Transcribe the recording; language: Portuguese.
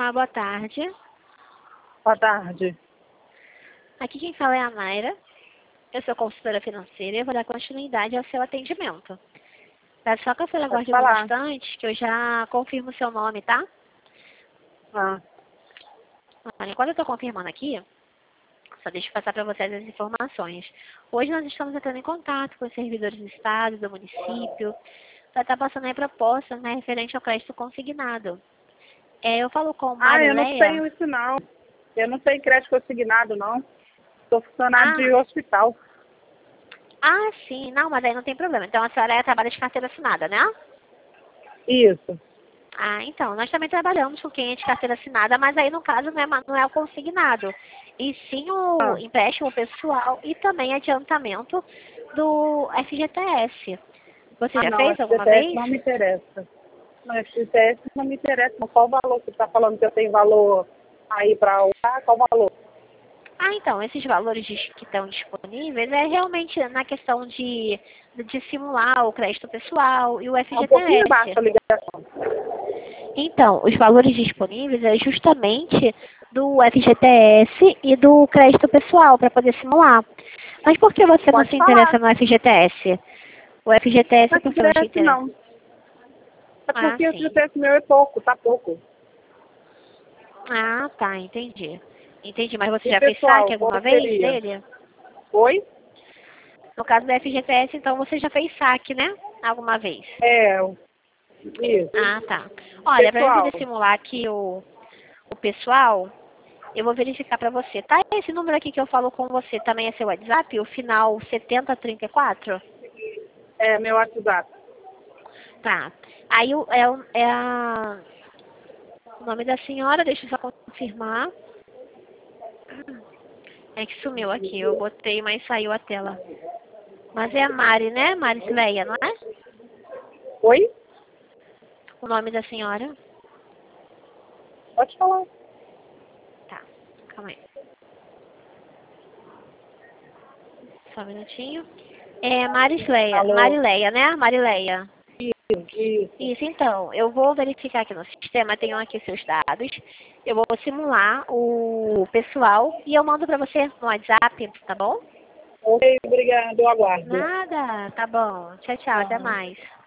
Olá, boa tarde. Boa tarde. Aqui quem fala é a Mayra. Eu sou consultora financeira e eu vou dar continuidade ao seu atendimento. Peço só que a senhora Pode aguarde falar. um instante que eu já confirmo o seu nome, tá? Ah, Olha, enquanto eu estou confirmando aqui, só deixa eu passar para vocês as informações. Hoje nós estamos entrando em contato com os servidores do Estado, do município, para estar passando aí propostas, né, referente ao crédito consignado. Eu falo com eu não Marileia. tenho isso não. Eu não tenho crédito consignado não. Sou funcionário de Ah, hospital. sim. Não, mas aí não tem problema. Então a senhora trabalha de carteira assinada, né? Isso. Então, nós também trabalhamos com quem é de carteira assinada, mas aí no caso não é o consignado, e sim o Ah, empréstimo pessoal e também adiantamento do FGTS. Você já não, fez alguma FGTS vez? não me interessa. Não, FGTS não me interessa. Não. Qual o valor? Você está falando que eu tenho valor aí para usar? Qual o valor? Então, esses valores que estão disponíveis é realmente na questão de simular o crédito pessoal e o É um pouquinho FGTS. baixa a ligação. Então, os valores disponíveis é justamente do FGTS e do crédito pessoal para poder simular. Mas por que você não Pode se falar. interessa no FGTS? O FGTS Não por que não te FGTS interessa? não. É porque o Sim. FGTS meu é pouco, tá pouco. Tá, entendi. Entendi, mas você E já fez saque pessoal, qual alguma vez seria? dele? Oi? No caso do FGTS, então você já fez saque, né? Alguma vez? É, isso. Tá. Olha, para eu Pessoal, poder simular aqui o pessoal, eu vou verificar para você. Tá? Esse número aqui que eu falo com você também é seu WhatsApp? O final 7034? meu WhatsApp. Tá. Aí o nome da senhora, deixa eu só confirmar. É que sumiu aqui. Eu botei, mas saiu a tela. Mas é a Mari, né? Marileia, não é? Oi? O nome da senhora? Pode falar. Tá. Calma aí. Só um minutinho. É Alô? Marileia, né? Marileia. Isso. Isso, então, eu vou verificar aqui no sistema, tenho aqui seus dados, eu vou simular o pessoal e eu mando pra você no WhatsApp, tá bom? Ok, obrigado, eu aguardo. Nada, tá bom. Tchau, tchau, até Tá. mais.